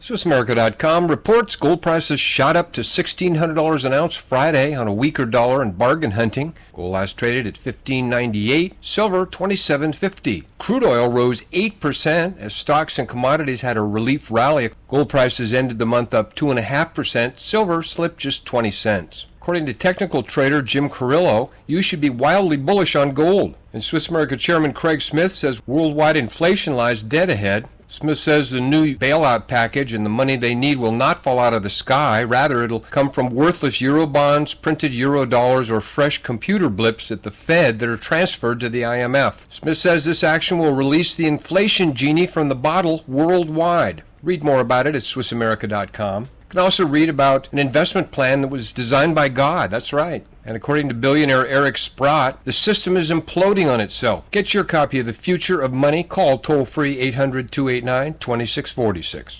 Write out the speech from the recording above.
SwissAmerica.com reports gold prices shot up to $1,600 an ounce Friday on a weaker dollar and bargain hunting. Gold last traded at $15.98, silver $27.50. Crude oil rose 8% as stocks and commodities had a relief rally. Gold prices ended the month up 2.5%. Silver slipped just 20 cents. According to technical trader Jim Carrillo, you should be wildly bullish on gold. And Swiss America Chairman Craig Smith says worldwide inflation lies dead ahead. Smith says the new bailout package and the money they need will not fall out of the sky. Rather, it'll come from worthless euro bonds, printed euro dollars, or fresh computer blips at the Fed that are transferred to the IMF. Smith says this action will release the inflation genie from the bottle worldwide. Read more about it at SwissAmerica.com. You can also read about an investment plan that was designed by God. That's right. And according to billionaire Eric Sprott, the system is imploding on itself. Get your copy of The Future of Money. Call toll-free 800-289-2646.